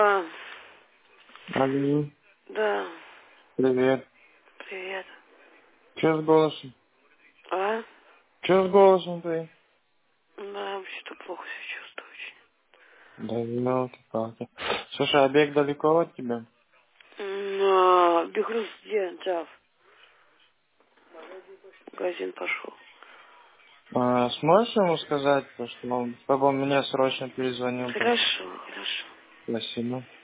А, Алло, да, привет. привет. Че с голосом? А? Че с голосом ты? Да, вообще-то плохо себя чувствую очень. Да елки-палки. Слушай, а бег далеко от тебя? Бегрус где, Джав? В магазин пошел. Сможешь ему сказать, то, что он, чтобы он мне срочно перезвонил? Хорошо, хорошо. Спасибо.